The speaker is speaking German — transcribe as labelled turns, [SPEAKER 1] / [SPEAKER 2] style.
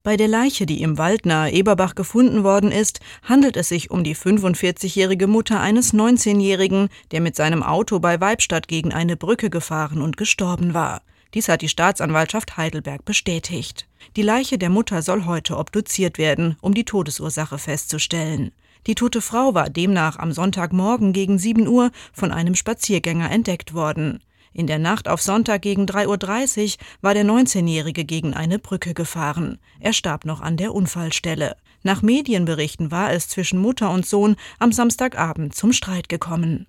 [SPEAKER 1] Bei der Leiche, die im Wald nahe Eberbach gefunden worden ist, handelt es sich um die 45-jährige Mutter eines 19-Jährigen, der mit seinem Auto bei Weibstadt gegen eine Brücke gefahren und gestorben war. Dies hat die Staatsanwaltschaft Heidelberg bestätigt. Die Leiche der Mutter soll heute obduziert werden, um die Todesursache festzustellen. Die tote Frau war demnach am Sonntagmorgen gegen 7 Uhr von einem Spaziergänger entdeckt worden. In der Nacht auf Sonntag gegen 3:30 Uhr war der 19-Jährige gegen eine Brücke gefahren. Er starb noch an der Unfallstelle. Nach Medienberichten war es zwischen Mutter und Sohn am Samstagabend zum Streit gekommen.